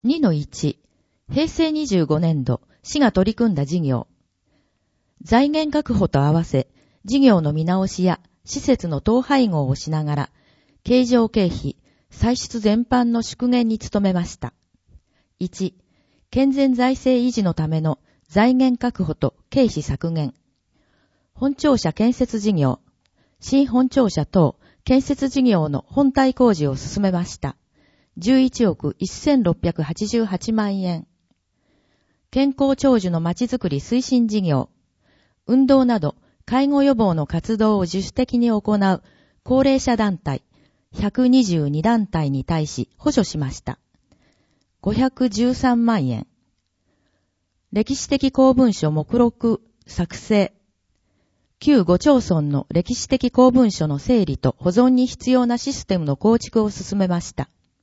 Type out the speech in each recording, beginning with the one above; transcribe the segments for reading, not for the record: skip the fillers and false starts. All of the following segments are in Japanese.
2-1、平成25年度、市が取り組んだ事業。財源確保と合わせ、事業の見直しや施設の統廃合をしながら、経常経費、歳出全般の縮減に努めました。1、健全財政維持のための財源確保と経費削減。本庁舎建設事業、新本庁舎等建設事業の本体工事を進めました。11億1688万円。健康長寿のまちづくり推進事業。運動など介護予防の活動を自主的に行う高齢者団体122団体に対し補助しました。513万円。歴史的公文書目録作成。旧5町村の歴史的公文書の整理と保存に必要なシステムの構築を進めました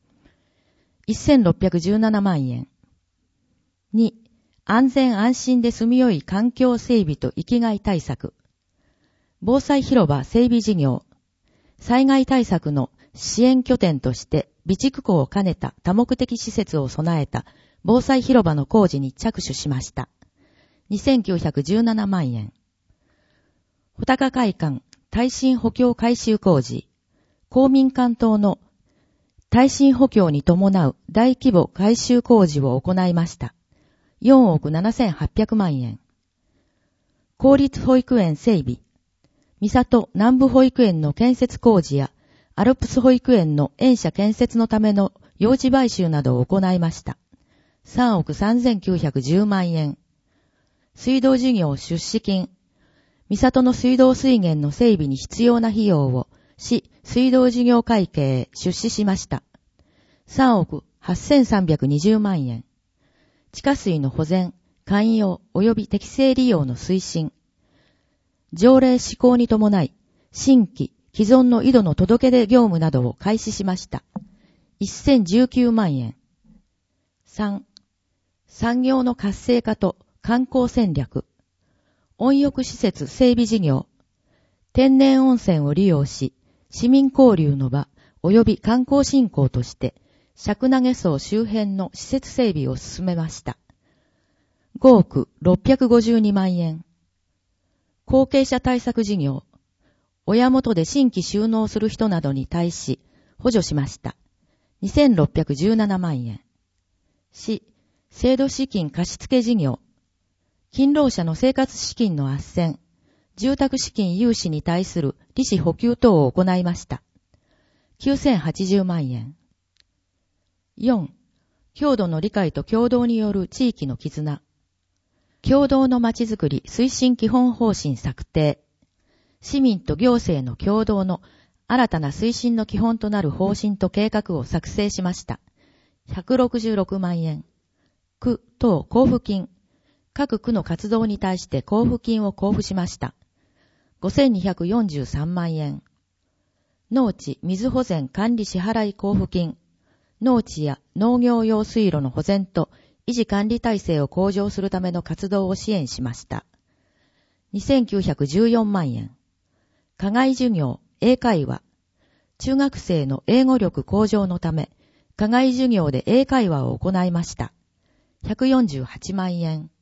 。1617万円。2、安全安心で住みよい環境整備と生きがい対策。防災広場整備事業。災害対策の支援拠点として備蓄庫を兼ねた多目的施設を備えた防災広場の工事に着手しました。2917万円。穂高会館耐震補強改修工事。公民館等の耐震補強に伴う大規模改修工事を行いました。4億7800万円。公立保育園整備。三郷南部保育園の建設工事やアルプス保育園の園舎建設のための用地買収などを行いました。3億3910万円。水道事業出資金。三郷の水道水源の整備に必要な費用を市水道事業会計へ出資しました。3億8320万円。地下水の保全、寛容及び適正利用の推進。条例施行に伴い、新規、既存の井戸の届け出業務などを開始しました。1019万円。3、産業の活性化と観光戦略。温浴施設整備事業。天然温泉を利用し、市民交流の場及び観光振興として、釈投荘周辺の施設整備を進めました。5億652万円。後継者対策事業。親元で新規就農する人などに対し補助しました。2617万円。市、制度資金貸付事業。勤労者の生活資金の斡旋、住宅資金融資に対する利子補給等を行いました。9080万円。4、郷土の理解と協同による地域の絆。共同のまちづくり推進基本方針策定。市民と行政の共同の新たな推進の基本となる方針と計画を作成しました。166万円。区等交付金。各区の活動に対して交付金を交付しました。5243万円。農地水保全管理支払い交付金。農地や農業用水路の保全と維持管理体制を向上するための活動を支援しました。2914万円。課外授業、英会話。中学生の英語力向上のため、課外授業で英会話を行いました。148万円。